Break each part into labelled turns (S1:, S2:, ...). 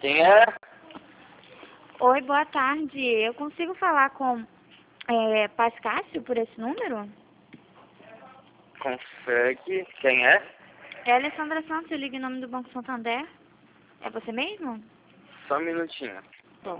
S1: Quem é?
S2: Oi, boa tarde. Eu consigo falar com Paz Cássio por esse número?
S1: Consegue. Quem é?
S2: É a Alessandra Santos, eu ligo em nome do Banco Santander. É você mesmo?
S1: Só um minutinho.
S2: Bom.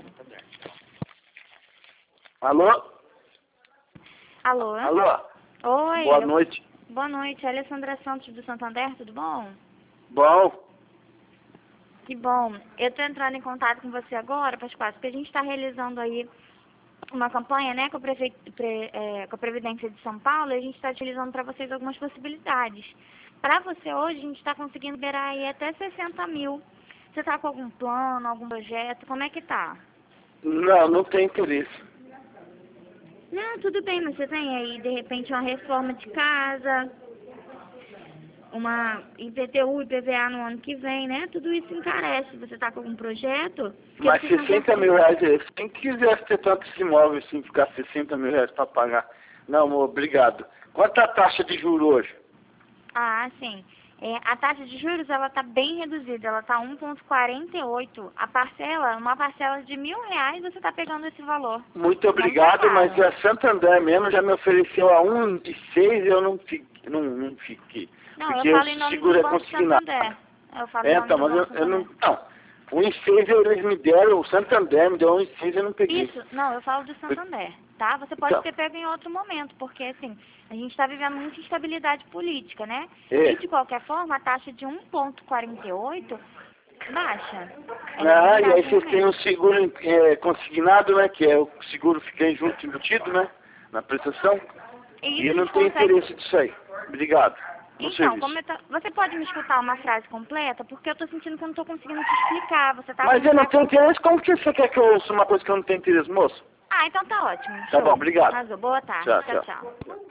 S1: Alô?
S2: Alô?
S1: Alô?
S2: Oi.
S1: Boa noite.
S2: Boa noite. É a Alessandra Santos do Santander, tudo bom?
S1: Bom.
S2: Que bom. Eu tô entrando em contato com você agora, Paz Cássio, porque a gente está realizando aí uma campanha, né, com a Previdência de São Paulo, e a gente está utilizando para vocês algumas possibilidades. Para você hoje, a gente está conseguindo liberar aí até 60 mil. Você está com algum plano, algum projeto? Como é que tá?
S1: Não tem interesse.
S2: Não, tudo bem, mas você tem aí, de repente, uma reforma de casa, uma IPTU, IPVA no ano que vem, né? Tudo isso encarece. Você está com algum projeto? Porque
S1: Mas
S2: vocês não
S1: 60 mil reais é isso. Quem quisesse ter tanto esse imóvel assim, ficar 60 mil reais para pagar. Não, amor, obrigado. Quanto é a taxa de juros hoje?
S2: Ah, sim. A taxa de juros, ela está bem reduzida, ela está 1,48. A parcela, uma parcela de R$ 1.000, você está pegando esse valor.
S1: Muito obrigado,
S2: Não tá
S1: mas
S2: caro.
S1: a Santander mesmo já me ofereceu a 1,6 e eu não fiquei.
S2: Não,
S1: Porque
S2: eu
S1: o
S2: falo em nome
S1: seguro
S2: do
S1: é
S2: Banco
S1: consignado.
S2: Santander. Eu falo em nome
S1: Então,
S2: do
S1: mas
S2: Banco
S1: eu não.
S2: Santander.
S1: Não. O 1,6 eles me deram, o Santander me deu 1,6 eu não peguei.
S2: Isso, não, eu falo do Santander, tá? Você pode
S1: Então,
S2: ter pego em outro momento, porque assim, a gente está vivendo muita instabilidade política, né?
S1: É.
S2: E de qualquer forma, a taxa de 1,48 baixa. Ela é
S1: e
S2: bem
S1: aí
S2: baixa
S1: vocês têm o
S2: realmente.
S1: seguro consignado, né? Que é o seguro fica junto embutido, né? Na prestação.
S2: E
S1: E
S2: isso
S1: eu
S2: a
S1: não
S2: gente
S1: tenho
S2: consegue.
S1: interesse disso aí. Obrigado. No
S2: Então,
S1: serviço.
S2: você pode me escutar uma frase completa? Porque eu tô sentindo que eu não tô conseguindo te explicar. Você tá
S1: Mas
S2: com
S1: eu não tenho interesse, como que você quer que eu ouça uma coisa que eu não tenho interesse, moço?
S2: Ah, então tá ótimo.
S1: Tá
S2: Show.
S1: bom, obrigado.
S2: Arrasou. Boa tarde.
S1: Tchau,
S2: Tchau,
S1: tchau.
S2: tchau.